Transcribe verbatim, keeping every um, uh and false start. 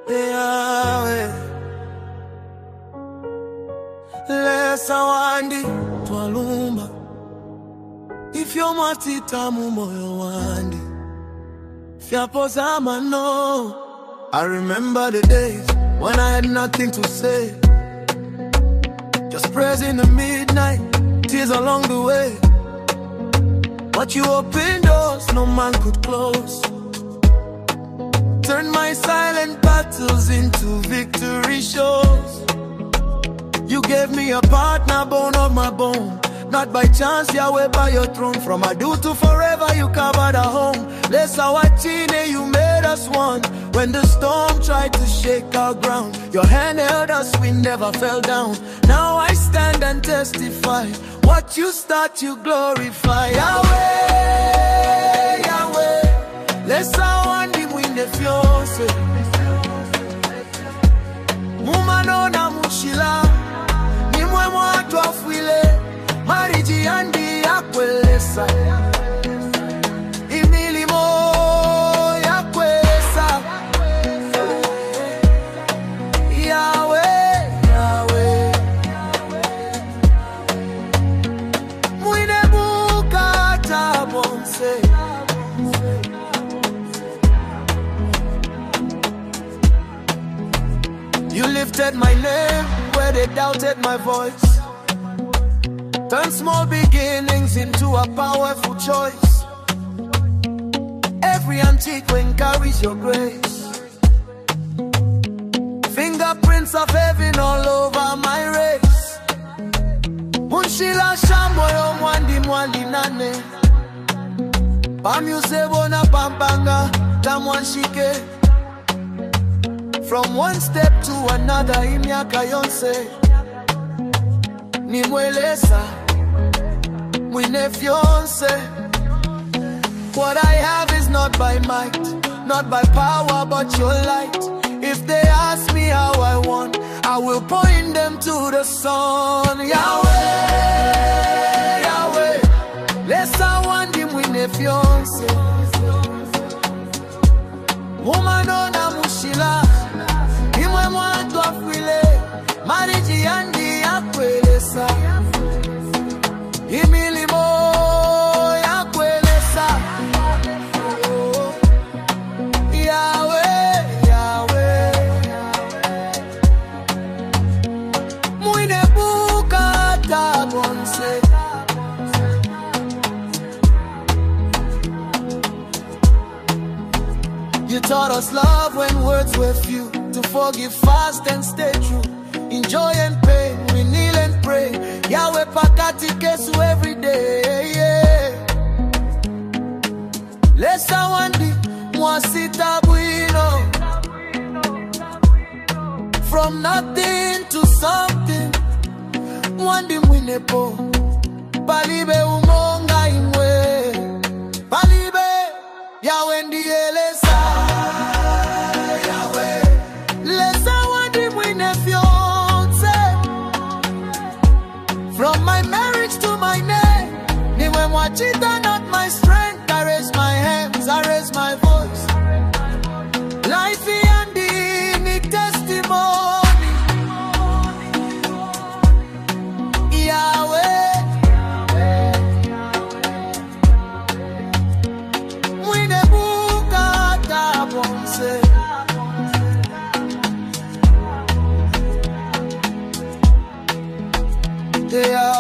Yahweh. Lesa wandi twalumba ifyo matitamu moyo wandi fyapoza mano. I remember the days when I had nothing to say, just prayers in the midnight, tears along the way. But you opened doors no man could close, turn my silent battles into victory shows. You gave me a partner, bone of my bone, not by chance, Yahweh, by your throne. From Adu to forever, you covered our home. Lesa wachine, you made us one. When the storm tried to shake our ground, your hand held us, we never fell down. Now I stand and testify, what you start, you glorify. Yahweh, Yahweh, lesa wandi mwine fyonse, mumano na mushila, nimwe mwatu afwile, mariji andi ya kwelesa, imilimo ya kwelesa. Yahweh, Yahweh, mwine bukata bonse. You lifted my name where they doubted my voice, turn small beginnings into a powerful choice. Every antique wing carries your grace, fingerprints of heaven all over my race. Munshila shamboyo mwandi mwandi nane, pamyusebo na pampanga tamwanshike. From one step to another, imyaka yonse nimwelesa mwine fyonse. What I have is not by might, not by power, but your light. If they ask me how I want, I will point them to the sun. Yahweh, Yahweh, lesa wandi mwine fyonse, umano na mushila, imwe mwantu afwile, mariji yandi ya kwelesa, imilimo ya kwelesa. Yahweh, Yahweh, mwine bukata bonse. You taught us love when words were few, to forgive fast and stay true. In joy and pain, we kneel and pray. Yahweh pakati kesu every day. Yeah. Lesa wandi mwasita bwino, from nothing to something. Wandi mwinepo, palibe umonga imwe, palibe Yahweh ndiye lesa. From my marriage to my name, niwe mwachita not my strength. I raise my hands, I raise my voice. Life yandi ni testimony. Yahweh, mwine bukata bonse. Yeah.